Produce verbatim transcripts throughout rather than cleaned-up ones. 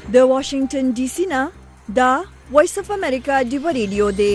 د واشنگټن ډي سي نه دا وایس اف امریکا دی ریډیو دی.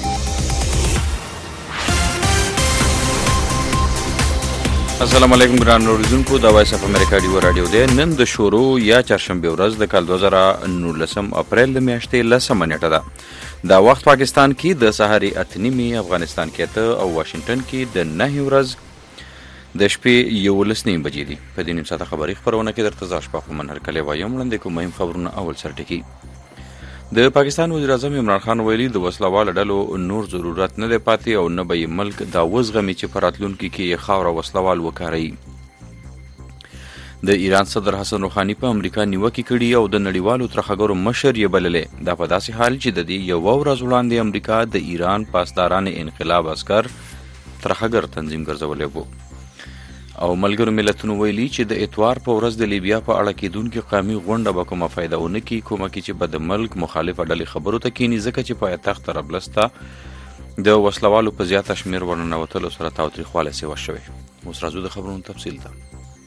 السلام علیکم ګران اوریدونکو، د وایس اف امریکا دی رادیو دی. نن د شروع یا چهارشنبه ورځ د کال دوه زره نولسم اپریل د میاشتې لسمه نیټه ده. دا وخت پاکستان کې د سهاري اته نیمې، افغانستان کې اته او واشنگټن کې د نهه ورځ د شپې یولس نیمې بجې دي. په دې نیم ساعته خبري خپرونه کې درته زه اشفاق مومن هرکلی وایم. وړاندې کوم مهم خبرونه اول سر ټکي. د پاکستان وزیر اعظم عمران خان ویلي د وسلوال ډلو نور ضرورت نه دی پاتې او نه به یې ملک دا وزغمي چې په راتلونکي کې یې خاوره وسلوال وکاروي. د ایران صدر حسن روحاني په امریکا نیوکې کړي او د نړیوالو ترهګرو مشر یې بللی. دا په داسې حال چې د دې یوه ورځ وړاندې امریکا د ایران پاسداران انقلاب عسکر ترهګر تنظیم ګرځولی و. او ملګرو ملتونو ویلي چې د اتوار په ورځ د لیبیا په اړه کېدونکې قومي غونډه به کومه فایده ونه کړي، کومه کې چې به د ملک مخالفه ډلې خبرو ته کښېني، ځکه چې پایتخت طرابلس ته د وسلوالو په زیاته شمېر ورننوتلو سره تاوتریخوالی سیوه شوی. اوس راځو د خبرونو تفصیل ته.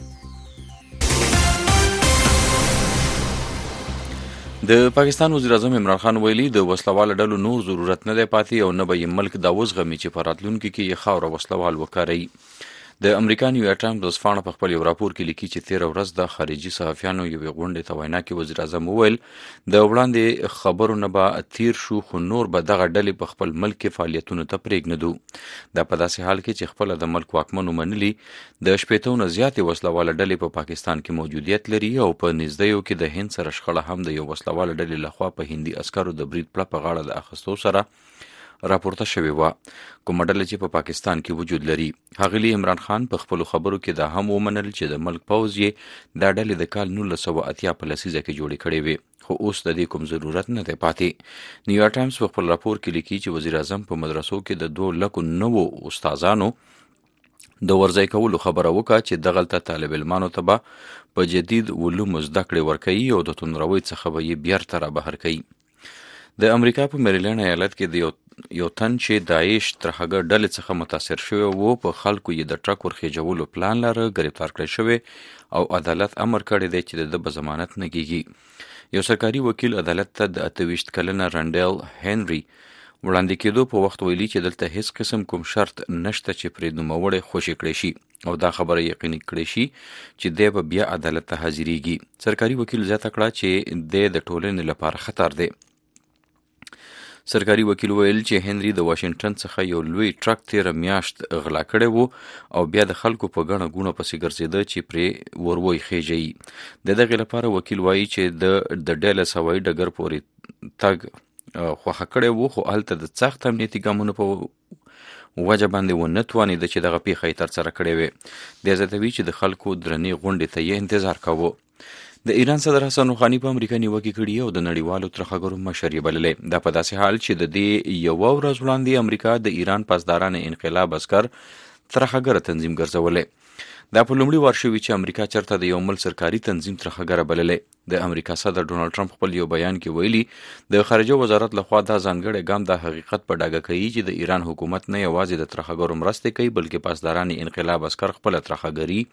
د پاکستان وزیر اعظم عمران خان ویلي د وسلوال ډلو نور ضرورت نه دی پاتې او نه به یې ملک دا وزغمي چې په راتلونکي کې یې خاوره وسلوال وکاروي. د امریکا نیویارک ټایمز ورځپاڼه په خپل یو راپور کې لیکي چې تېره ورځ د خارجي صحافیانو یوې غونډې ته وینا کې وزیر اعظم وویل د وړاندې خبرو نه به تیر شو، خو نور به دغه ډلې په خپل ملک کې فعالیتونو ته پرېږدو. دا په داسې حال کې چې خپله د ملک واکمن ومنلي د شپېتو نه زیاتې وسلواله ډلې په پاکستان کې موجودیت لري او په نږدېیو کې د هند سره شخړه هم د یو وسلواله ډلې لخوا په هندي عسکرو د برید پړه په غاړه د اخیستو سره راپورته شوې وه، کومه ډله چې په پا پاکستان کې وجود لري. ښاغلي عمران خان په خپلو خبرو کې دا هم ومنل چې د ملک پوځ یې دا ډلې د کال نولس سوه اتیا په لسیزه کې جوړې کړې وې، خو اوس د دې کوم ضرورت نه دی پاتې. نیویارک ټایمز په خپل راپور کې لیکي چې وزیر اعظم په مدرسو کې د دوه لکو نوو استادانو د ورځای کولو خبره وکړه چې دغلته طالب علمانو ته به په جدید علومو زده کړې ورکوي او د توندروۍ څخه به یې بیرته رابهر کوي. د امریکا په میریلینډ ایالت کې د یو یو تن چې داعش ترهګر ډلې څخه متاثر شوی و په خلکو یې د ټرک ورخیجولو پلان لره ګرفتار کړی شوی او عدالت امر کړی دی چې د به ضمانت نه کیږي. یو سرکاري وکیل عدالت ته د اته ویشت کلنه رنډل هنري وړاندې کېدو په وخت ویلي چې دلته هیڅ قسم کوم شرط نشته چې پرې نوموړی خوشي کړی شي او دا خبره یقیني کړی شي چې دی به بیا عدالت ته حاضریږي. سرکاري وکیل زیاته کړه چې دی د ټولنې لپاره خطر دی. سرکاري وکیل ویل چې هنري د واشنگټن څخه یو لوی ټرک تیره میاشت غلا کړی و او بیا د خلکو په ګڼه ګوڼه پسې ګرځېده چې پرې وروی خیژوي. د دغې لپاره وکیل وایي چې د د ډیلس هوایي ډګر پورې تګ خوښه کړی و، خو هلته د سخت امنیتي ګامونو په وجه باندې ونه توانېده چې دغه پیښه یې ترسره کړې وې. دی زیاتوي چې د خلکو درنې غونډې ته یې انتظار کاوه. د ایران صدر حسن روحاني په امریکا نیوکې کړي او د نړیوالو ترهګرو مشر یې بللی. دا په داسې حال چې د دې یوه ورځ وړاندې امریکا د ایران پاسداران انقلاب عسکر ترهګره تنظیم ګرځولی. دا په لومړي وار شوي چې امریکا چرته د یو مل سرکاري تنظیم ترهګره بللی. د امریکا صدر ډونالډ ټرمپ خپل یو بیان کې ویلي د خارجه وزارت لخوا دا ځانګړی ګام د حقیقت په ډاګه کوي چې د ایران حکومت نه یوازې د ترهګرو مرستې کوي بلکې پاسداران انقلاب عسکر خپله ترهګري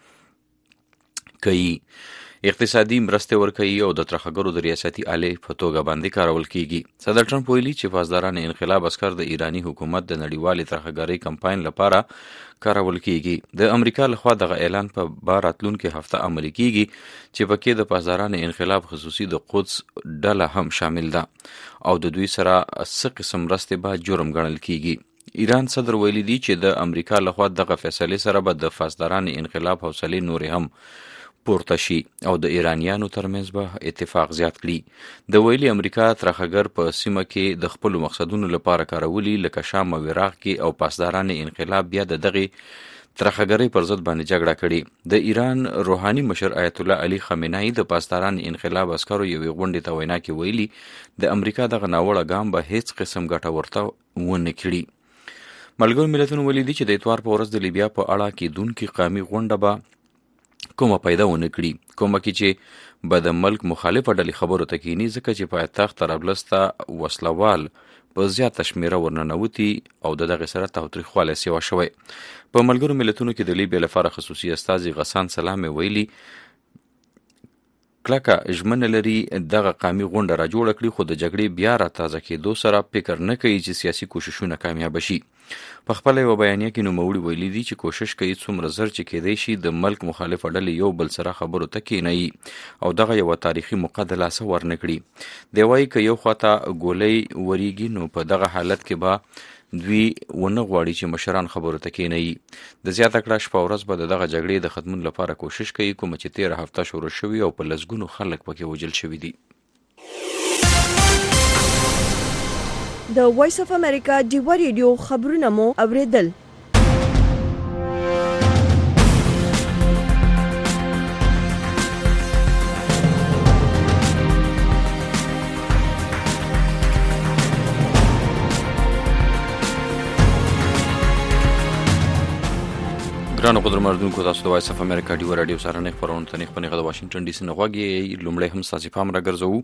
کوي، اقتصادي مرستې ورکوي او د ترهګرو د ریاستي آلې په توګه باندې کارول کیږي. صدر ټرمپ ویلي چې پاسداران انقلاب عسکر د ایرانی حکومت د نړیوالې ترهګرۍ کمپاین لپاره کارول کیږي. د امریکا لخوا دغه اعلان په بار راتلونکې هفته عملي کیږي چې پکې د پاسداران انقلاب خصوصي د قدس ډله هم شامل ده او د دوی سره څه قسم مرستې به جرم ګڼل کیږي. ایران صدر ویلي دی چې د امریکا لخوا دغه فیصلې سره به د پاسداران انقلاب حوصلې نورې هم پورته شي او د ایرانیانو ترمنځ به اتفاق زیات کړي. د ویلي امریکا ترهګر په سیمه کې د خپلو مقصدونو لپاره کارولي لکه شام او عراق کې او پاسداران انقلاب بیا د دغې ترهګرۍ پر ضد باندې جګړه کړې. د ایران روحاني مشر آیت الله علي خامنه‌ای د پاسداران انقلاب عسکرو یوې غونډې ته وینا کې ویلي د امریکا دغه ناوړه ګام به هیڅ قسم ګټه ورته ونه کړي. ملګرو ملتونو ویلي دي چې د اتوار په ورځ د لیبیا په اړه کېدونکې قومي غونډه به کومه پیدا ونه کړي، کومه کې چې به د ملک مخالفه ډلې خبرو ته کښېني، ځکه چې پایتخت طرابلس ته وسلوال په زیاته شمېره ورننوتي او د دغې سره تاوتریخوالی سیوه شوی. په ملګرو ملتونو کې د لیبیا لپاره خصوصي استازي غسان سلام ویلي کلکه ژمنه لري دغه قامي غونډه را جوړه کړي، خو د جګړې بیا را تازه کېدو سره فکر نه کوي چې سیاسي کوششونه کامیاب شي. په خپله یوه بیانیه کې نوموړي ویلي دي چې کوشش کوي څومره زر چې کېدی شي د ملک مخالفه ډلې یو بل سره خبرو ته کېنوي او دغه یوه تاریخي موقع د لاسه ورنه کړي. دی وایي که یو خواته ګولۍ وریږي نو په دغه حالت کې به دوی ونه غواړي چې مشران خبرو ته کېنوي. د زیاته کړه شپه ورځ به د دغه جګړې د ختمون لپاره کوشش کوي، کومه چې تېره هفته شروع شوي او په لسګونو خلک پکې وژل شوي دي. د وایس اف امریکا ډیوه ریډیو خبرونه مو اوریدل. ګرانو قدرمنونکو، تاسو د وایس اف امریکا ډیوه راډیو سره نه خبرونه ته نه خبرونه د واشنگټن ډي سي نه غواګي. لومړی هم ساسي پام را ګرځو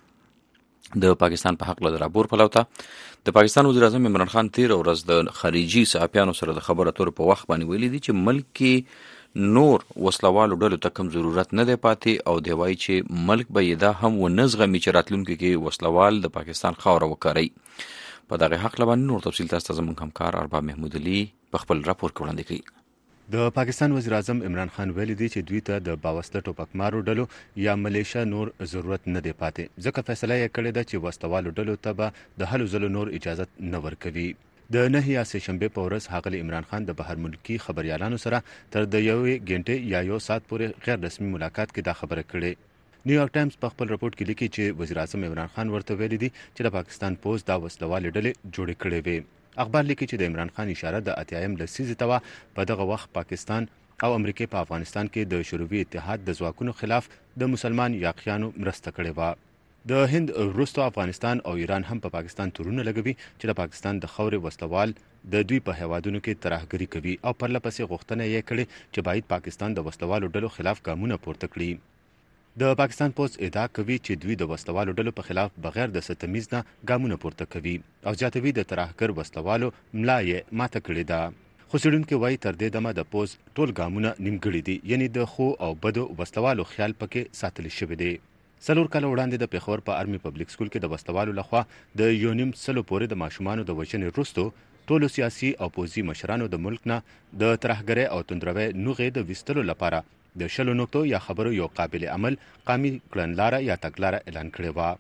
د پاکستان په حق له راپور پلوته. د پاکستان وزیر اعظم عمران خان تیر ورځ د خارجي صحافیانو سره د خبرو اترو په وخت باندې ویلي دي چې ملک کې نور وسلوالو ډلو ته کم ضرورت نه دی پاتې، او دی وایي چې ملک به یې دا هم ونه زغمي چې راتلونکي کې وسلوال د پاکستان خاوره وکاروي. په دغه حق باندې نور تفصیل تاسو ته زموږ همکار ارباب محمود علي په خپل راپور کې وړاندې کوي. د پاکستان وزیر اعظم عمران خان ویلي دي چې دوی ته د باوسله ټوپکمارو ډلو یا ملیشیا نور ضرورت نه دی پاتې، ځکه فیصله یې کړې ده چې وسلوالو ډلو ته به د هلو ځلو نور اجازت نه ورکوي. د نهه یا سه شنبې په ورځ ښاغلي عمران خان د بهر ملکي خبريالانو سره تر د یوې غنټې یا یو ساعت پورې غیر رسمي ملاقات کې دا خبره کړې. نیویارک ټایمز په خپل رپورت کې لیکي چې وزیر اعظم عمران خان ورته ویلي دي چې د پاکستان پوز دا وسلوالې ډلې جوړې کړې وي. اخبار لیکي چې د عمران خان اشاره د اتیایم لسیزې ته وه. په دغه وخت پاکستان او امریکا په افغانستان کې د شوروي اتحاد د ځواکونو خلاف د مسلمان یاقیانو مرسته کړې وه. د هند وروسته افغانستان او ایران هم په پا پاکستان تورونه لګوي چې د پاکستان د خاورې وسلوال د دوی په هیوادونو کې ترهګري کوي، او پرله پسې غوښتنه یې کړې چې باید پاکستان د وسلوالو ډلو خلاف ګامونه پورته کړي. د پاکستان پولیس ادعا کوي چې دوی د وسلوالو ډلو په خلاف بغیر د ستمیز نه ګامونه پورته کوي، او زیاتوي د ترهګر وسلوالو ملا یې ماته کړې ده. خو څېړونکي وایي تر دې دمه د پوز ټول ګامونه نیمګړي دي، یعنی د خو او بدو وسلوالو خیال پکې ساتل شوی دی. څلور کاله وړاندې د پیښور په آرمي پبلک سکول کې د وسلوالو لخوا د یو نیم سلو پورې د ماشومانو د وژنې وروسته ټولو سیاسي او پوځي مشرانو د ملک نه د ترهګرۍ او توندروۍ نوغې د ویستلو لپاره د شلو نقطو یا خبرو یو قابل عمل قامي کړنلاره یا تګلاره اعلان کړې وه.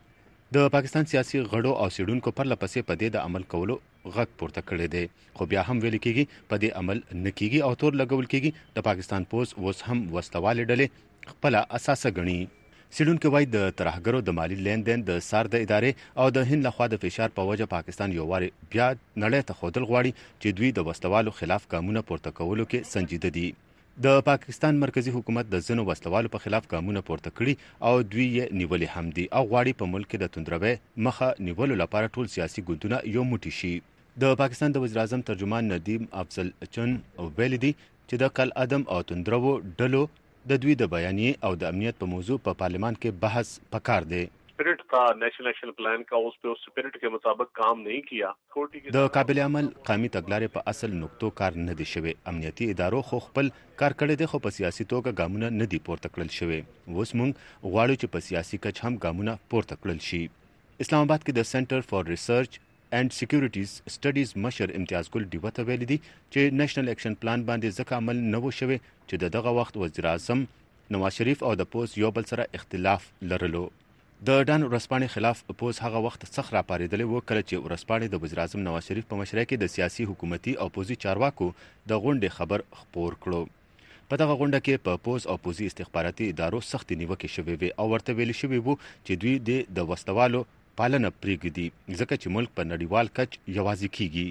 د پاکستان سیاسي غړو او څېړونکو پرله پسې په دې د عمل کولو غږ پورته کړی دی، خو بیا هم ویل کېږي په دې عمل نه کېږي او تور لګول کېږي. د پاکستان پوز اوس هم وسلوالې ډلې خپله اساسه ګڼي. څېړونکي وایي د ترهګرو د مالي لین دین د سار د ادارې او د هند لخوا د فشار په وجه پاکستان یو وارې بیا نړۍ ته ښودل غواړي چې دوی د وسلوالو خلاف ګامونه پورته کولو کې سنجیده دي. د پاکستان مرکزی حکومت د ځینو وسلوالو په خلاف ګامونه پورته کړي او دوی یې نیولې هم دي، او غواړي په ملک کې د توندروۍ مخه نیولو لپاره ټول سیاسي ګوندونه یو موټی شي. د پاکستان د وزیر اعظم ترجمان ندیم افضل چن ویلي دي چې د کل عدم او توندرو ډلو د دوی د بیانیې او د امنیت په موضوع په پارلیمان کې بحث پکار دی. स्पिरिट था national action plan का, उस पे उस स्पिरिट के मुताबिक काम नहीं किया. د قابل عمل قامي تګلارې په اصل نقطو کار نه دی شوی. امنیتي ادارو خو خپل کار کړی دی، خو په سیاسي توګه ګامونه نه دي پورته کړل شوی. اوس موږ غواړو چې په سیاسي کچ هم ګامونه پورته کړل شي. اسلام آباد کې د سنټر فار ریسرچ اینڈ سکیورټیز سټډیز مشر امتیاز ګل ډیوه ته ویلي دي چې نېشنل اکشن پلان باندې ځکه عمل نه و شوی چې د دغه وخت وزیر اعظم نواز شریف او د پوز یو بل سره اختلاف لرلو. د ډان ورسپانې خلاف پوز هغه وخت څخه راپارېدلی و کله چې ورسپانې د وزیر اعظم نواز شریف په مشرۍ کې د سیاسي حکومتي او پوزي چارواکو د غونډې خبر خپور کړو. په دغه غونډه کې په پوز او پوزي استخباراتي ادارو سختې نیوکې شوې وې او ورته ویل شوي وو چې دوی د وسلوالو پالنه پرېږدي ځکه چې ملک په نړیوال کچ یوازې کیږي.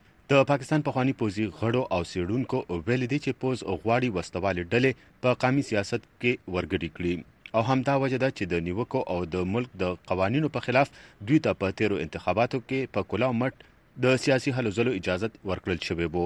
د پاکستان پخوانی پوزي غړو او څېړونکو ویلي دي چې پوز غواړي وسلوالې ډلې په قومي سیاست کې ورګډې کړي، او همدا وجه ده چې د نیوکو او د ملک د قوانینو په خلاف دوی ته په تیرو انتخاباتو کې په کلاو مټ د سیاسي هلو ځلو اجازت ورکړل شوی وو.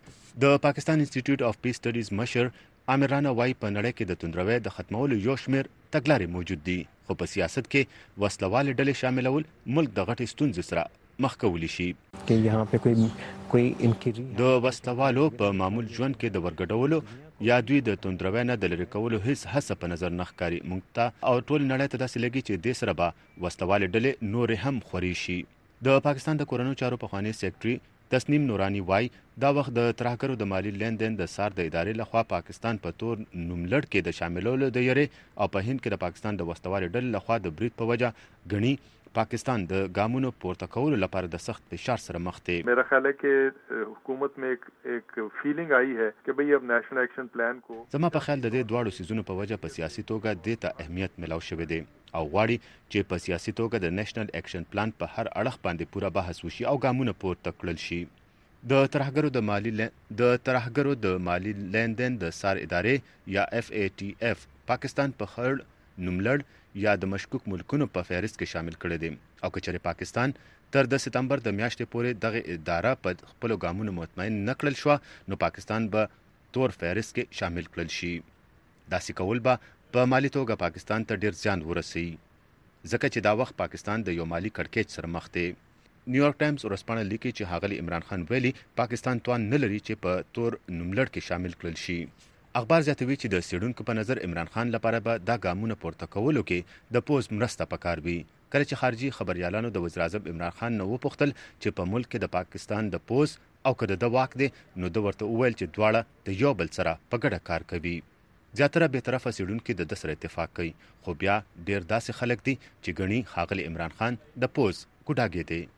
د پاکستان انسټیټیوټ اف پیس سټډیز مشر عامر رانا وايي په نړۍ کې د توندروۍ د ختمولو یو شمېر تګلارې موجود دي، خو په سیاست کې وسلوالې ډلې شاملول ملک د غټې ستونزې سره مخ کولی شي. د وسلوالو په معمول ژوند کې د ورګډولو یا دوی د توندروي نه د لرې کولو هیڅ هڅه په نظر نه ښکاري. موږ ته او ټول نړۍ ته داسې لګي چې دې سره به وسلوالې ډلې نورې هم خوري شي. د پاکستان د کورنیو چارو پخوانی سیکرټري تسنیم نورانی وای دا وخت د ترهګرو د مالی لیندین د سار د ادارې لخوا پاکستان په تور نوملړ کې د شاملولو د یری او په هند کې د پاکستان د وسلوالې ډلې لخوا د برید په وجه غني पाकिस्तान द गामों पोर्ता कौल लपार द सख्त पेशार सर मख्ते. मेरा ख्याल है कि हुकूमत में एक एक फीलिंग आई है कि भाई अब नेशनल एक्शन प्लान को زما په خیال د دې دواړو سيزونو په وجه په سیاسي توګه د ته اهمیت ملاو شوی دی او غواړي چې په سیاسي توګه د نېشنل اکشن پلان په هر اړخ باندې پوره بحث وشي او ګامونه پورته کړل شي. د ترهګرو د مالی ل... د ترهګرو د مالی لیندین د سار ادارې یا اف ای ټی اف پاکستان په خړ نوملړ یا د مشکوک ملکونو په فهرست کې شامل کړي دي او کچره پاکستان تر د سپتمبر د میاشتې پورې دغه اداره په خپل ګامونو مطمئن نکړل شو نو پاکستان به تور فهرست کې شامل کړل شي. داسې کول به په مالی توګه پاکستان ته ډیر زیان ورسي ځکه چې دا وخت پاکستان د یو مالی کړکېچ سره مخ دی. نیویارک ټایمز ورسپانه لیکي چې هغلی عمران خان ویلي پاکستان توان نه لري چې په تور نوملړ کې شامل کړل شي. اخبار زیاتوي چې د سیډونکو په نظر عمران خان لپاره به دا ګامونه پورته کولو کې د پوز مرسته پکار وي. کله چې خارجي خبريالانو د وزیر اعظم عمران خان نو وپوښتل چې په ملک کې د پاکستان د پوز او کده د واک دی نو د ورته وویل چې دواړه د یو بل سره په ګډه کار کوي. زیاتره به طرفه سیډونکو د دسر اتفاق کوي خو بیا ډیر داسې خلک دي چې غني خاغلی عمران خان د پوز ګډاګي دي.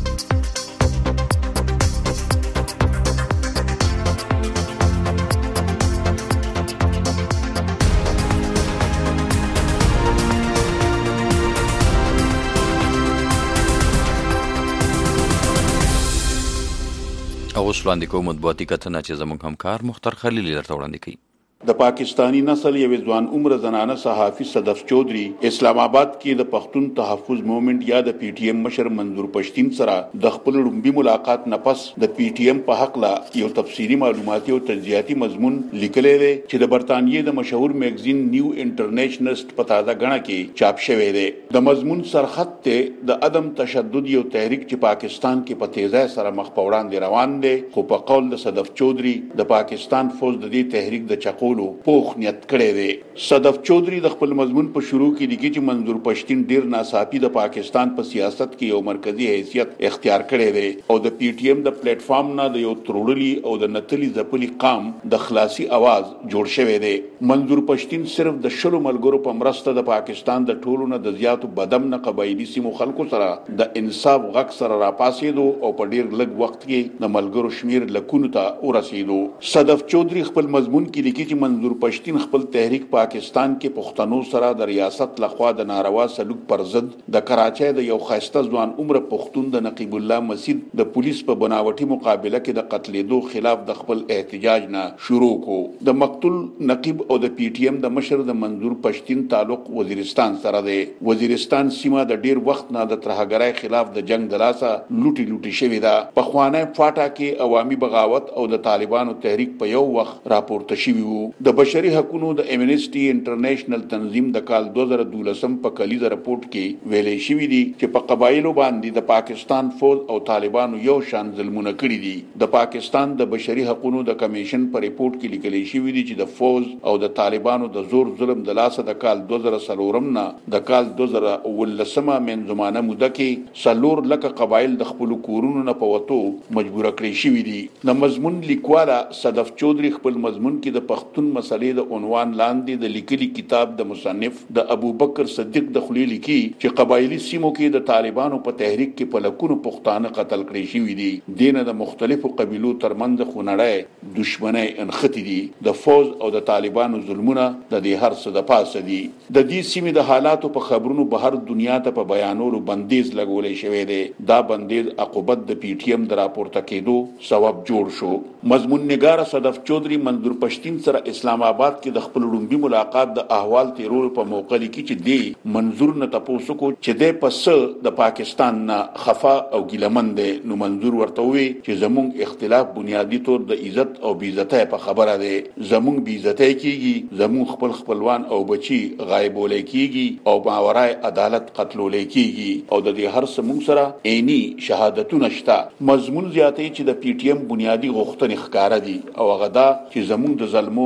اوس وړاندې کوم مطبوعاتي کتنه چې زموږ همکار مختار خلیل درته وړاندې کوي. د پاکستانی نسل یو ځوان عمر زنانه صحافي صدف چودري اسلام آباد کې د پښتون تحفظ موومېنټ یا د پی ټی ایم مشر منظور پښتين سره د خپل لومبي ملاقات نه پس د پی ټی ایم په حق لا یو تفصیلی معلوماتي او تجزیاتي مضمون لیکلی دی چې د برتانیې د مشهور میگزین نیو انټرنیشنلست په تازه غڼه کې چاپ شوی دی. د مضمون سرخط ته د عدم تشدد یو تحریک چې پاکستان کې په تیزه سره مخ په وړاندې روان دی خو په قول د صدف چودري د پاکستان فوج د دې تحریک د چقو پوخ نیت کړی دی. صدف چودري د خپل مضمون په شروع کې لیکي چې منظور پښتين ډیر ناڅاپي د پاکستان په سیاست کې یو مرکزی حیثیت اختیار کړی دی او د پی ټی ایم د پلیټ فارم نه د یو ترورلی او د نتلی ځپلی قام د خلاصي आवाज جوړ شوی دی. منظور پښتين صرف د شلو ملګرو په مرسته د پاکستان د ټولو نه د زیاتو بدم نه قبایلی سیمو خلکو سره د انصاف غږ سره راپاسېدو او په ډیر لږ وخت کې د ملګرو شمیر لکونو ته ورسېدو. صدف چودري خپل مضمون کې لیکي چې منظور پښتين خپل تحریک پاکستان کې پښتنو سره د ریاست لخوا د ناروا سلوک پر ضد د کراچۍ د یو خاصه ځوان عمر پښتون د نقیب الله مسجد د پولیس په بناوټي مقابله کې د قتلېدو خلاف د خپل احتجاج نه شروع کو. د مقتول نقیب او د پی ټی ایم د مشر د منظور پښتين تعلق وزیرستان سره دی. وزیرستان سیمه د ډیر وخت نه د ترهګرۍ خلاف د جنگ د لاسه لوټي لوټي شوې ده. په خوانه فاټا کې عوامي بغاوت او د طالبانو تحریک په یو وخت راپورته شوی وو. د بشري حقوقو د امنیسټي انټرنیشنل تنظیم د کال دوه زره دولسم په کلیزه راپورټ کې ویلې شوې دي چې په قبایلو باندې د پاکستان فوج او طالبانو یو شان ظلمونه کړي دي. د پاکستان د بشري حقوقو د کمیشن په ریپورت کې لیکل شوی دی چې د فوج او د طالبانو د زور ظلم د لاسه د کال دوه زره څلورم نه د کال دوه زره ولسمه منځمانه موده کې څلور لکه قبایل د خپل کورونو نه په وتو مجبور کړی شوی دي. د مضمون لیکواله صدف چودري خپل مضمون کې د پښتون مسلې د عنوان لاندې د لیکلي کتاب د مصنف د ابوبکر صدیق د خلیل لیکي چې قبایلی سیمو کې د طالبانو په تحریک کې په لکونو پښتانه قتل کړي شوي دي. دینه د مختلفو قبیلو ترمنځ خونړی دښمنۍ انختی دي. د فوج او د طالبانو ظلمونه د دې هر څه د پاسه دي. د دې سیمې د حالاتو په خبرونو بهر دنیا ته په بیانولو بندیز لګولې شوی دی. دا بندیز عقوبت د پی ټی ایم د راپورته کېدو سبب جوړ شو. مضمون نگار صدف چودري منظور پښتين سره اسلام آباد کې د خپل لومبي ملاقات د احوال تیرولو په موقع کې چې دی منظور نه تاسو کو چې د پس د پاکستان نه خفا او ګیلمن دی. نو منظور ورته وی چې زموږ اختلاف بنیادی طور د عزت او بی عزتۍ په خبره دی. زموږ بی عزتۍ کیږي، زموږ خپل خپلوان او بچي غایبول کیږي او باورای عدالت قتلول کیږي او د دې هر څه موږ سره عیني شهادتونه شته. مضمون زیاتې چې د پی ټی ایم بنیادی غوښتنې ښکارا دي او هغه دا چې زموږ د ظلمو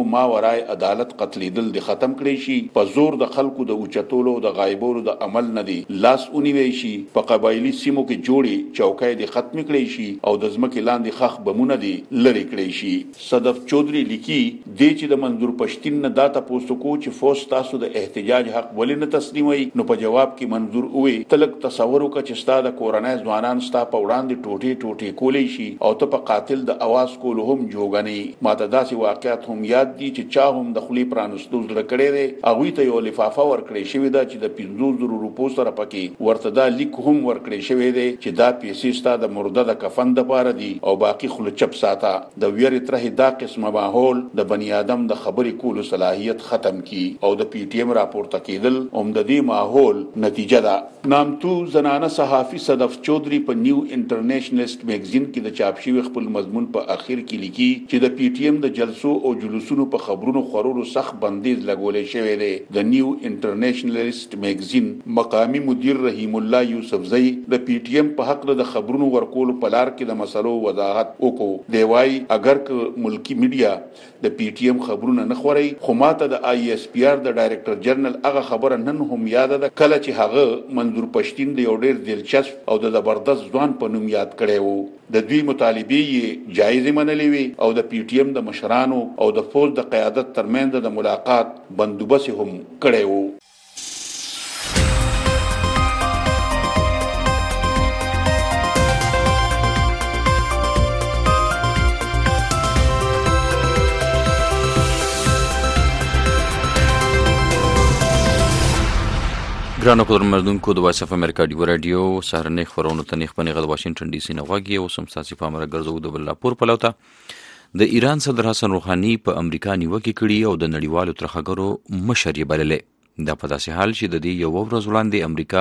ما ورای عدالت قتلیدل د ختم کړي شي، په زور د خلکو د اوچتولو د غایبولو د عمل نه دی لاس اونیوي شي، په قبایلی سیمو کې جوړي چوکۍ د ختم کړي شي او د ځمکې لاندې خخ بمونه دي لری کړي شي. صدف چودري لیکي د چې د منظور پښتين نه داتا پوسټکو چې فوس تاسو د احتجاج حق ولې نه تسلیموي، نو په جواب کې منظور وې تلک تصور وکړه چې ستا د کورنۍ ځوانان ستا په وړاندې ټوټي ټوټي کولې شي او ته په قاتل د اواز کول هم جوګنی. ماته داسې واقعیت هم یاد دي چې چا هم د خلی پرانستو زړه کړي دي، هغه ته یو لفافه ورکړي شوی دا چې د پنځوس زره روپو سره پکې ورته دا لیک هم ورکړي شوی دی چې دا پیسې ستا د مرده د کفن د پاره دي او باقی خل چپ ساته. د ویری ترې دا قسمه ماحول د بنی آدم د خبرې کولو صلاحیت ختم کی او د پی ټی ایم راپورته کېدل هم د دې ماحول نتیجه ده. نامتو زنانه صحافي صدف چودري په نیو انټرنیشنلیست میگزین کې د چاپ شوی خپل مضمون په اخر کې لیکي چې د پی ټی ایم د جلسو او جلوسونو په خبرونو خورولو سخت بندیز لګولې شوی دی. د نیو انټرنیشنلیست میگزین مقامی مدیر رحیم الله یوسفزئی د پی ټی ایم په حق د خبرونو ورکولو په لار کې د مسلو وضاحت وکړو. دی وايي اگر که ملکی میډیا د پی ټی ایم خبرونه نه خوري، خو ماته د آی ایس پی آر د ډایریکټر جنرال هغه خبره نن هم یاد ده کله چې هغه منظور پښتين د یو ډېر دلچسپ او د زبردست ځوان په نوم یاد کړی وو. د دوی مطالبه یې جایز منلې وي او د پی ټی ایم د مشرانو او د فوج د قیادت ترمنځ د ملاقات بندوبست هم کړی وو. ګرانو قدرمنونکو د وایس اف امریکا ډیو رادیو سهارنۍ خبرونو ته نیخ پنې غد واشنگټن ډي سي نه غواګي او سم ساسي فامره ګرځو د بللاپور پلوتا د ایران صدر حسن روحاني په امریکا نیوکه کړي او د نړیوالو ترخګرو مشر یې بللې. دا په داسې حال چې د دې یو ورځ وړاندې امریکا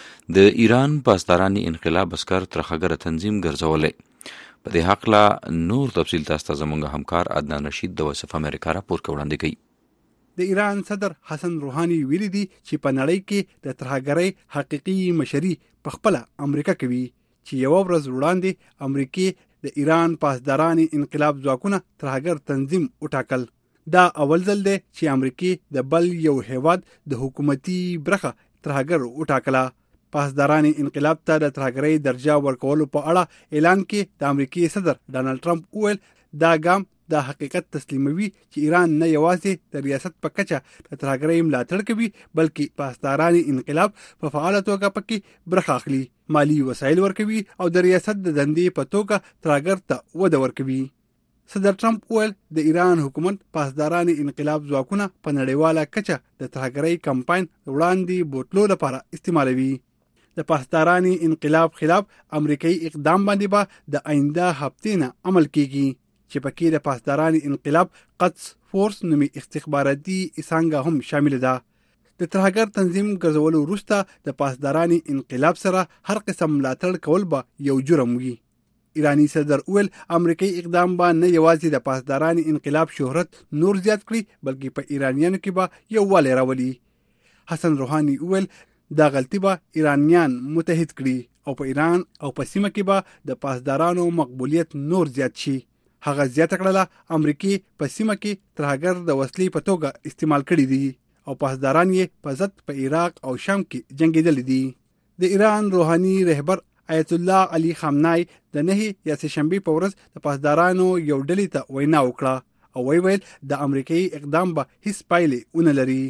د ایران پاسداراني انقلاب عسكر ترخګر تنظیم ګرځولې. په دې حق لا نور تفصیل تاسو ته زموږ همکار عدنان رشید د وایس اف امریکا راپور وړاندې کوي. د ایران صدر حسن روحاني ویلي دي چې په نړۍ کې د ترهګرۍ حقيقي مشري په خپل امریکا کوي چې یو ورځ وړاندې امریکای د ایران پاسداراني انقلاب ځواکونه ترهګر تنظیم وټاکل. دا اول ځل دی چې امریکای د بل یو هیواد د حکومتي برخه ترهګر وټاکله. پاسداراني انقلاب ته د ترهګرۍ درجه ورکولو په اړه اعلان کې د امریکای صدر ډانلډ ټرمپ ویل دا ګام دا حقیقت تسلیموي چې ایران نه یوازې د ریاست په کچه د ترهګرۍ ملاتړ کوي بلکې پاسداراني انقلاب په فعاله توګه پکې برخه اخلي، مالی وسایل ورکوي او د ریاست د دندې په توګه ترهګر ته وده ورکوي. صدر ټرمپ ویل د ایران حکومت پاسداراني انقلاب ځواکونه په نړیواله کچه د ترهګرۍ کمپاین وړاندې بوتلو لپاره استعمالوي. د پاسداراني انقلاب خلاف امریکایي اقدام باندې به د آینده هفتې نه عمل کیږي چې پکې د پاسداراني انقلاب قدس فورس نومي استخباراتي څانګه هم شامل ده. د ترهګر تنظیم ګرځولو وروسته د پاسداراني انقلاب سره هر قسم ملاتړ کول به یو جرم وي. ایرانی صدر ویل امریکایي اقدام به نه یوازې د پاسداراني انقلاب شهرت نور زیات کړي بلکې په ایرانیانو کې به یووالی راولي. حسن روحاني ویل دا غلطي به ایرانیان متحد کړي او په ایران او په سیمه کې به د پاسدارانو مقبولیت نور زیات شي. هغه زیاته کړله امریکای په سیمه کې ترهګر د وسلې په توګه استعمال کړي دي او پاسداران یې په ضد په عراق او شام کې جنگیدل دي. د ایران روحاني رهبر آیت الله علي خامنای د نه یا سهشنبه په ورځ د پاسدارانو یو ډلې ته وینا وکړه او وی ویل د امریکایي اقدام به هیڅ پایلې ونه لري.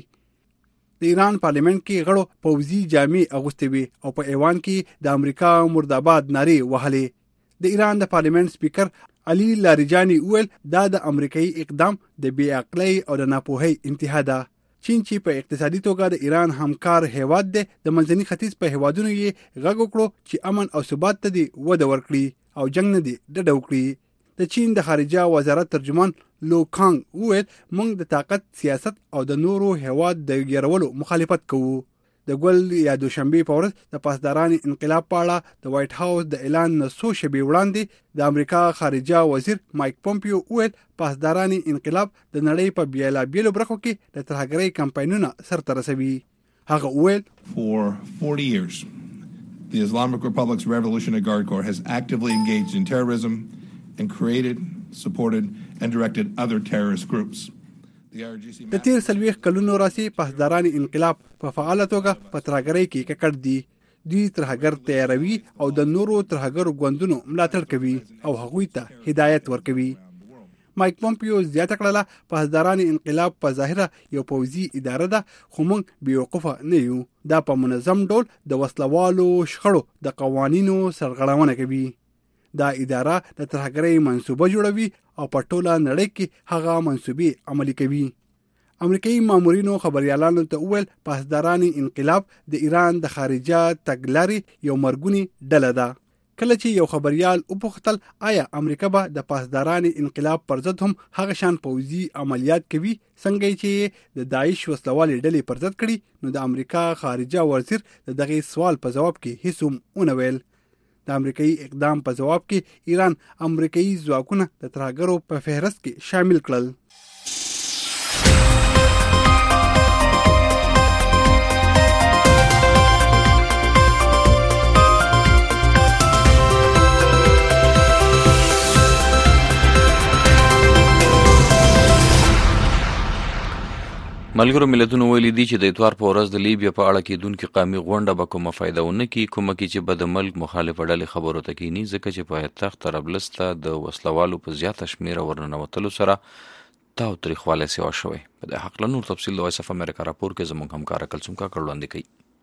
د ایران پارلیمنت کې غړو پوځي جامې اغوستې وي او په ایوان کې د امریکا مرداباد نارې وهلې. د ایران د پارلیمنت سپیکر علي لاریجانی ویل دا د امریکایي اقدام د بې عقلۍ او د ناپوهۍ انتها ده. چین چې په اقتصادي توګه د ایران همکار هیواد دی د منځني ختیځ په هیوادونو یې غږ وکړو چې امن او ثبات ته دی وده ورکړي او جنگ نه دی ډډه وکړي. د چین د خارجه وزارت ترجمان لو کانګ ویل موږ د طاقت سیاست او د نورو هیواد د ګیرولو مخالفت کوو. د ګل یا دوشنبه په ورځ د پاسداراني انقلاب په اړه د وایټ هاوس د اعلان نه څو شېبې وړاندې د امریکا خارجه وزیر مایک پومپیو ویل پاسداراني انقلاب د نړۍ په بیلابیلو برخو کې د ترهګرۍ کمپاینونه سرته رسوي. هغه ویل For forty years the Islamic Republic's Revolutionary Guard Corps has actively engaged in terrorism and created, supported and directed other terrorist groups. د تیر څلوېښت کلونو راهیسې پاسداران انقلاب په فعاله توګه په ترهګرۍ کې ککړ دي. دوی ترهګر تیاروي او د نورو ترهګرو ګوندونو ملاتړ کوي او هغوی ته هدایت ورکوي. مایک پومپیو زیاته کړله پاسداران انقلاب په ظاهره یو پوځي اداره ده، خو موږ بېوقوفه نه یو. دا په منظم ډول د وسلوالو شخړو د قوانینو سرغړونه کوي. دا اداره د ترهګرۍ منصوبه جوړوي او په ټوله نړۍ کې هغه منصوبې عملي کوي. امریکایي مامورینو خبريالانو ته وویل پاسداران انقلاب د ایران د خارجه تګلارې یو مرګونی ډله ده. کله چې یو خبريال وپوښتل آیا امریکا به د پاسداران انقلاب پر ضد هم هغه شان پوځي عملیات کوي څنګه چې د داعش وسلوالې ډلې پر ضد کړي، نو د امریکا خارجه وزیر د دغه سوال په جواب کې هیڅ هم ونه ویل. د امریکایي اقدام په جواب کې ایران امریکایي ځواکونه د ترهګرو په فهرست کې شامل کړل. ملګرو ملتونو ویلي دي چې د اتوار په ورځ د لیبیا په اړه کېدونکې قومي غونډه به کومه فایده ونه کړي، کومه کې چې به د ملک مخالفه ډلې خبرو ته کینی، ځکه چې پایتخت طرابلس ته د وسلوالو په زیاته شمیره ورننوتلو سره تاوتریخوالی سیوا شوی. په دې هکله نور تفصیل د وایس اف امریکا راپور کې زموږ همکاره کلثوم کاکړ وړاندې کوي.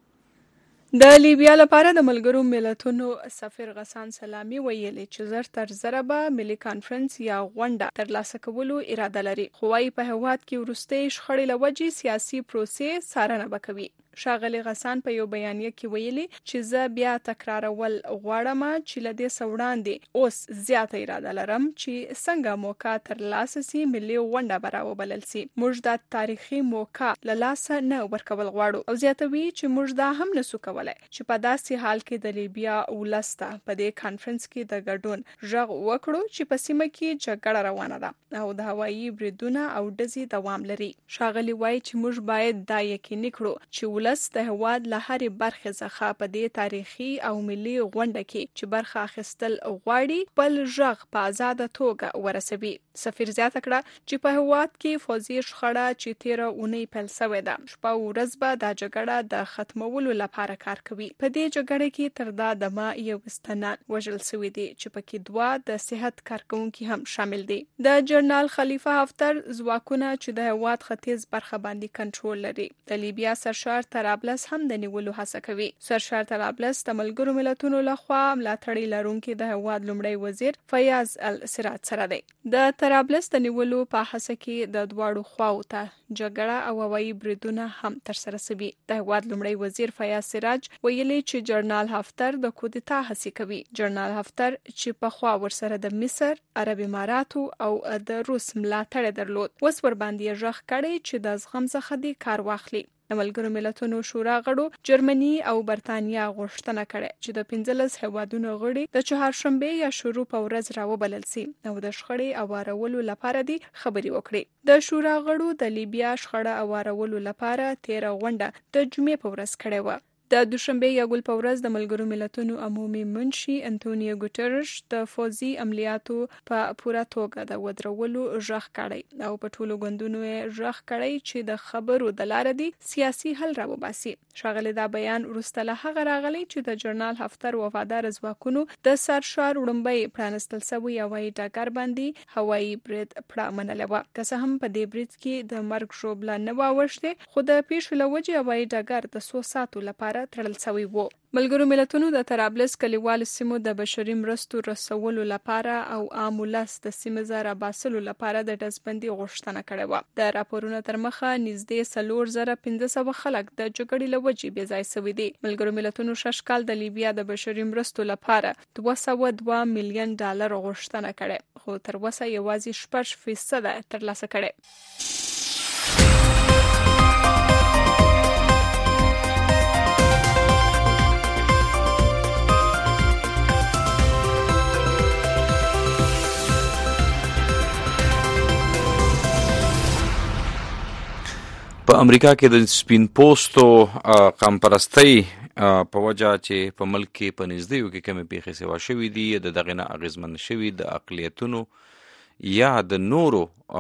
د لیبیا لپاره د ملګرو ملتونو سفیر غسان سلامي ویلي چې زر تر زره به ملي کانفرنس یا غونډه ترلاسه کولو اراده لري، خو وايي په هېواد کې وروستۍ شخړې له وجې سیاسي پروسې څارنه به کوي. ښاغلي غسان په یو بیانیه کې ویلي چې زه بیا تکرارول غواړم چې له دې څه وړاندې اوس زیاته اراده لرم چې څنګه موقع ترلاسه سي ملي غونډه به راوبلل سي. موږ دا تاریخي موقع له لاسه نه ورکول غواړو او زیاتوي چې موږ دا هم نسو کولی چې په داسې حال کې د لیبیا ولس ته په دې کانفرنس کې د ګډون غږ وکړو چې په سیمه کې جګړه روانه ده او د هوایي بریدونه او ډزې دوام لري. ښاغلي وایي چې موږ باید دا یقیني کړو چې ولس د هېواد له هرې برخې څخه په دې تاریخي او ملي غونډه کې چې برخه اخیستل غواړي خپل غږ په آزاده توګه ورسوي. سفیر زیاته کړه چې په هېواد کې فوځي شخړه چې تېره اونۍ پیل شوې ده شپه او ورځ به دا جګړه د ختمولو لپاره کار کوي. په دې جګړه کې تر دا دمه یو استنان وژل شوي دي چې پکې دوه د صحت کارکوونکي هم شامل دي. د جنرال خلیفه حفتر ځواکونه چې د هېواد ختیځ برخه باندې کنټرول لري د لیبیا سرشار طرابلس هم د نیولو هڅه کوي. سرشار طرابلس د ملګرو ملتونو لخوا ملاتړي لرونکي د هېواد لومړی وزیر فیاض السراج سره دی. د طرابلس د نیولو په هڅه کې د دواړو خواو ته جګړه او هوایي بریدونه هم ترسره شوي. د هېواد لومړی وزیر فیاض سراج ویلي چې جنرال حفتر د کودتا هڅې کوي. جنرال حفتر چې پخوا ورسره د مصر، عرب اماراتو او د روس ملاتړ درلود اوس ورباندې غږ کړی چې د زغم څخه دې کار واخلي. د ملګرو ملتونو شورا غړو جرمني او برتانیا غوښتنه کړې چې د پنځلس هېوادونو غړي د چهارشنبې یا شروع په ورځ راوبلل سي او د شخړې اوارولو لپاره دې خبرې وکړي. د شورا غړو د لیبیا شخړه اوارولو لپاره تیره غونډه د جمعې په ورځ کړې وه. د دوشنبه یا ګل په ورځ د ملګرو ملتونو عمومي منشي انټونیو ګوترش د فوزي عملیاتو په پوره توګه د ودرولو غږ کړی او په ټولو ګوندونو یې غږ کړی چې د خبرو د لارې دی سیاسي حل راوباسي. ښاغلی دا بیان وروسته له هغه راغلی چې د جنرال حفتر وفادار ځواکونو د سرشار وړومبی پرانستل شوی هوایي ډګر باندې هوایي برید پړه منلې وه. که څه هم په دې برید کې د مرګ ژوبله نه وه اوښتې، خو د پیښې له وجې هوایي ډګر د څو ساعتو لپاره تړل شوی و. ملګرو ملتونو د طرابلس کلیوالو سیمو د بشري مرستو رسولو لپاره او عام ولس د سیمې څخه راباسلو لپاره د ډزبندۍ غوښتنه کړې وه. د راپورونو تر مخه نږدې څلور زره پنځه سوه خلک د جګړې له وجې بې ځای شوي دي. ملګرو ملتونو شش کال د لیبیا د بشري مرستو لپاره دوه سوه دوه میلیون ډالر غوښتنه کړې، خو تر اوسه یوازې شپږ فیصده ترلاسه کړې. په امریکا کې د سپین پوستو قام پرستۍ په وجه چې په ملک کې په نږدېیو کې کمې پیښې سوا شوي دي، د دغې نه اغېزمن شوي د اقلیتونو یا د نورو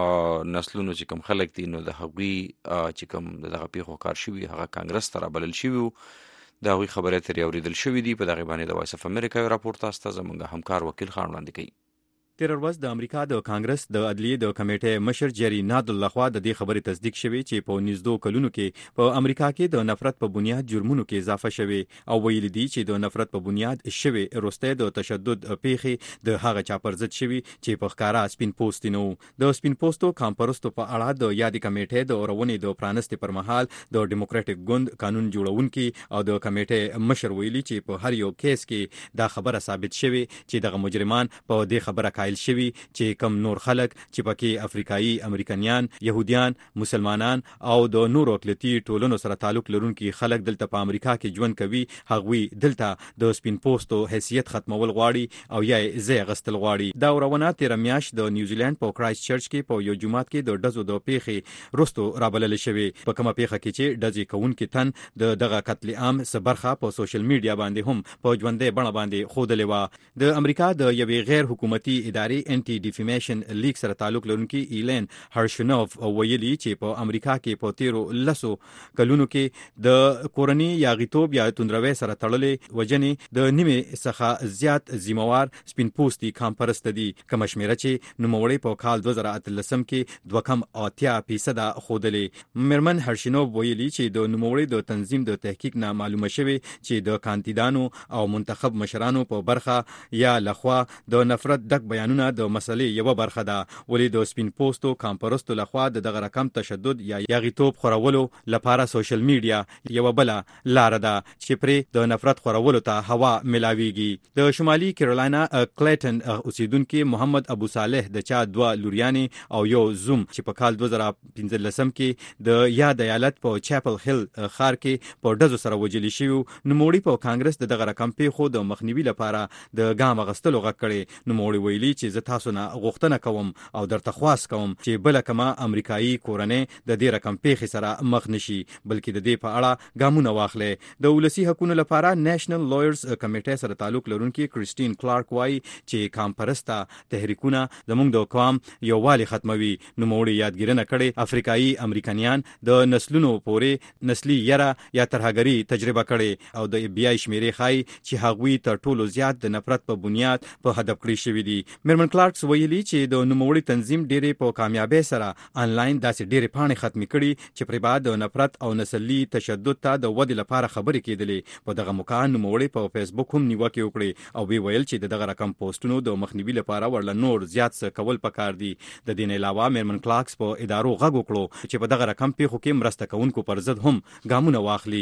نسلونو چې کوم خلک دي نو د هغوی چې کوم دغه پیښو کار شوي هغه کانګرس ته رابلل شوي وو د هغوی خبرې ترې اورېدل شوي دي. په دغې باندې د وایس اف امریکا یو راپور تاسو ته زموږ همکار وکیل خان وړاندې کوي. تیر ورځ د امریکا د کانګرس د عدلیې د کمیټې مشر جری نادل لخوا د دې خبرې تصدیق شوی چې په نږدې کلونو کې په امریکا کې د نفرت په بنیاد جرمونو کې اضافه شوی او ویل دي چې د نفرت په بنیاد شوی روسته د تشدد پیښې د هغه چا پر ضد شوی چې په ښکارا سپین پوسټ نو د سپین پوسټو کانفرنسو په اړه د یادې کمیټې د اورونې د پرانست پر مهال د ډیموکراټک ګوند قانون جوړونکي او د کمیټې مشر ویلي چې په هر یو کیس کې دا خبره ثابت شوی چې دغه مجرمان په دې خبره قائل شوی چې کم نور خلک چې پکې افریقایي امریکایان، يهوديان، مسلمانان او د نورو اقلیتي ټولنو سره تعلق لرونکي خلک دلته په امریکا کې ژوند کوي، هغوی دلته د سپین پوسټو حیثیت ختمول غواړي او یا یې غستل غواړي. دا ورونه تیر میاشت د نیوزیلند په کرایست چرچ کې په یو جمعات کې د ډزو د پیښې رستو رابلل شوی. په کومه پیښه کې چې ډزې کوونکي تن د دغه قتل عام سبرخه په سوشل میډیا باندې هم په ژوندې بڼه باندې خودلې و. د امریکا د یوې غیر حکومتي ادارې انټي ډیفیمیشن لیگ سره تعلق لرونکي ایلن هرشنوف ویلي چې په امریکا کې په تیرو لسو کلونو کې د کورنۍ یاغیتوب یا توندروي سره تړلې وجنې د نیمه څخه زیات ذمہوار سپین پوسټي کانفرنس دي. کوم شمیره چې نوموړی په کال دوه زره اتلسم کې دوه کم اتیا فیصد خودلې. مرمن هرشنوف ویلي چې د نوموړی د تنظیم د تحقیق نه معلومه شوی چې د کاندیدانو او منتخب مشرانو په برخه یا لخوا د نفرت ډک بیانونه د مسلې یو برخه ده، ولې د سپین پوسټو کانفرنسو لخوا د دغه رقم تشدد یا یاغیتوب خورولو لپاره سوشل میډیا یو بل لار ده چې پرې د نفرت خورولو ته هوا ملاويږي. د شمالي کیرولینا کلیټن اوسیدونکو محمد ابو صالح د چا دوه لوریانې او یو زوم چې په کال دوه زره پنځلسم کې د یاد ایالت په چاپل هیل ښار کې په ډزو سره وجلی شو، نوموړي په کانګرس د دغه رقم پیښو د مخنیوي لپاره د ګام غستلو غږ کړي. نوموړي ویلي چې زه تاسو نه غوښتنه کوم او درته خواست کوم چې بل کما امریکایي کورنۍ د دې رقم پیښې سره مخ نشي، بلکې د دې په اړه ګامونه واخلي. د ولسی حقوقو لپاره نېشنل لویرز کمیټې سره تعلق لرونکي کریسټین کلارک وايي چې کانفرنس ته تحریکونه زموږ د قوم یووالي ختموي. نوموړي یادګیرنه کړې افریقایي امریکایان د نسلونو پورې نسلی یره یا ترهګری تجربه کړي او د بیا شمیرې خای چې هغوی تر ټولو زیات د نفرت په بنیاد په هدف کړی شوی دي. مرمن کلارکس ویلي چې د نوموړي تنظیم ډېرې په کامیابی سره آنلاین داسې ډېرې پاڼې ختمې کړي چې پرې بعد د نفرت او نسلي تشدد ته د ودې لپاره خبرې کېدلې. په دغه موقع نوموړي په فیسبوک هم نیوکه وکړي او وی ویل چې دغه رقم پوسټونو د مخنیوي لپاره ورله نور زیات څه کول پکار دي. د دې نه علاوه مرمن کلارکس په ادارو غږ وکړو چې په دغه رقم پیښو کې مرسته کوونکو پر ضد هم ګامونه واخلي.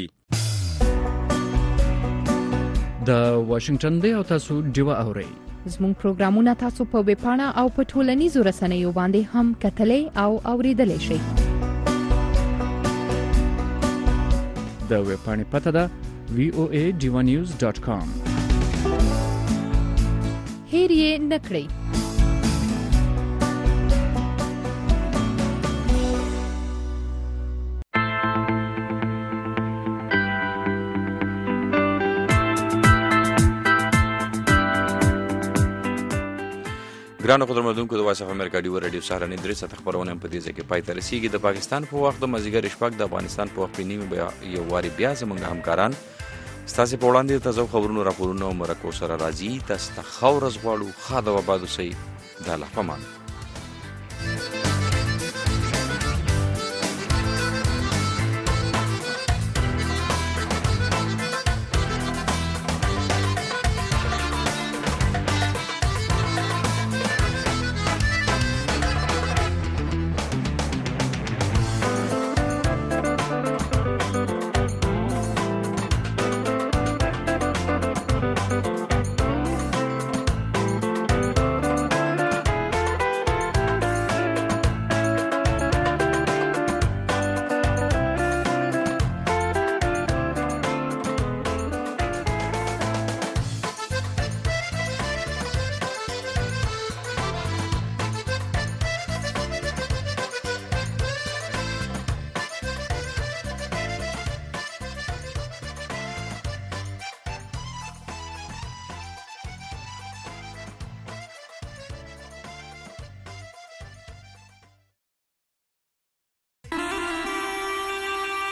د واشنگټن دی او تاسو ډیوه اورئ. زموږ پروګرامونه تاسو په ویب پاڼه او په ټولنیزو رسنیو باندې هم کتلای او اوریدلای شئ. د ویب پاڼې پته ده وی او ای ډیوه نیوز ډاټ کام. هیر یې نکړئ. ګرانو قدرمنونکو د وایس اف امریکا ډیو رادیو سهارنۍ درې ساعته خبرونه په دې ځای کې پای ته رسیږي. د پاکستان په وخت د مازدیګر شپږ د افغانستان په وخت په نیمه بیا یو واري بیا زموږ همکاران ستاسو په وړاندې تازه خبرونه راپورونه او مرکو سره راځي. تاسو ته ښه ورځ غواړو. ښه د وباد اوسئ. د الله په امان.